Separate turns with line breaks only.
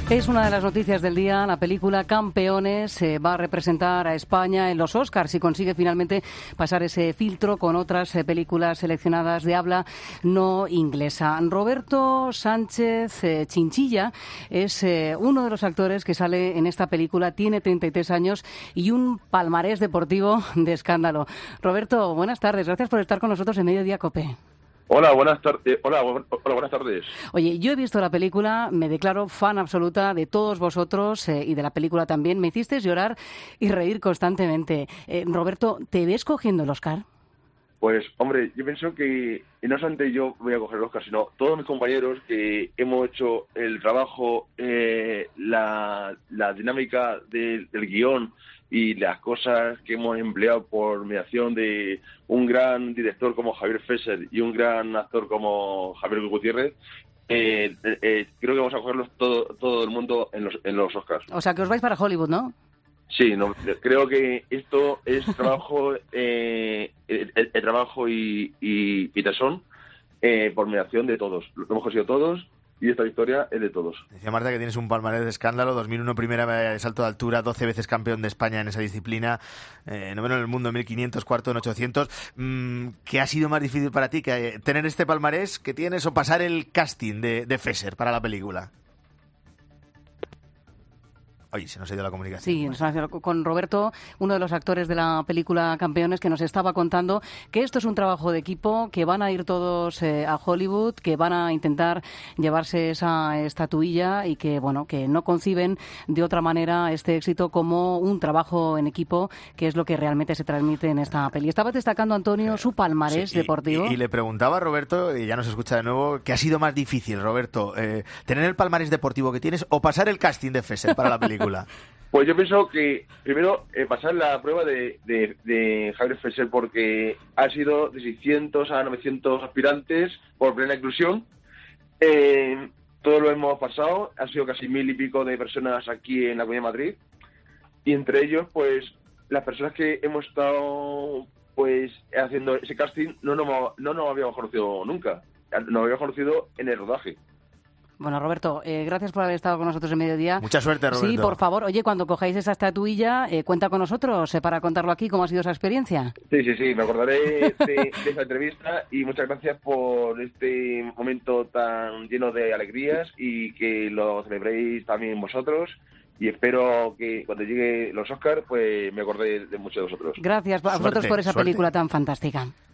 Es una de las noticias del día. La película Campeones va a representar a España en los Oscars y consigue finalmente pasar ese filtro con otras películas seleccionadas de habla no inglesa. Roberto Sánchez Chinchilla es uno de los actores que sale en esta película. Tiene 33 años y un palmarés deportivo de escándalo. Roberto, buenas tardes. Gracias por estar con nosotros en Mediodía COPE.
Hola, buenas tardes. Hola, buenas tardes.
Oye, yo he visto la película, me declaro fan absoluta de todos vosotros y de la película también. Me hicisteis llorar y reír constantemente. Roberto, ¿te ves cogiendo el Oscar?
Pues, hombre, yo pienso que no solamente yo voy a coger el Oscar, sino todos mis compañeros que hemos hecho el trabajo, la dinámica del guión y las cosas que hemos empleado por mediación de un gran director como Javier Fesser y un gran actor como Javier Gutiérrez. Creo que vamos a cogerlos todo el mundo en los Oscars.
O sea, que os vais para Hollywood, ¿no?
Sí, no, creo que esto es trabajo, el trabajo y tesón por mediación de todos. Lo hemos conseguido todos y esta victoria es de todos.
Decía Marta que tienes un palmarés de escándalo, 2001 primera de salto de altura, 12 veces campeón de España en esa disciplina, noveno en el mundo en 1500, cuarto en 800. ¿Qué ha sido más difícil para ti, que tener este palmarés que tienes o pasar el casting de Fesser para la película? Oye, se nos ha ido la comunicación.
Sí, con Roberto, uno de los actores de la película Campeones, que nos estaba contando que esto es un trabajo de equipo, que van a ir todos a Hollywood, que van a intentar llevarse esa estatuilla y que, bueno, que no conciben de otra manera este éxito como un trabajo en equipo, que es lo que realmente se transmite en esta peli. Estaba destacando, Antonio, su palmarés deportivo.
Y le preguntaba a Roberto, y ya nos escucha de nuevo, ¿qué ha sido más difícil, Roberto? ¿Tener el palmarés deportivo que tienes o pasar el casting de Fesser para la película?
Pues yo pienso que primero pasar la prueba de Javier Fesser, porque ha sido de 600 a 900 aspirantes por plena inclusión. Todos lo hemos pasado, han sido casi 1000 y pico de personas aquí en la Comunidad de Madrid, y entre ellos, pues, las personas que hemos estado pues haciendo ese casting no nos habíamos conocido nunca, nos habíamos conocido en el rodaje.
Bueno, Roberto, gracias por haber estado con nosotros en Mediodía.
Mucha suerte, Roberto.
Sí, por favor. Oye, cuando cojáis esa estatuilla, cuenta con nosotros para contarlo aquí, cómo ha sido esa experiencia.
Sí, me acordaré de esa entrevista y muchas gracias por este momento tan lleno de alegrías y que lo celebréis también vosotros. Y espero que cuando llegue los Oscars, pues me acordé de muchos de vosotros.
Gracias a vosotros por esa película tan fantástica.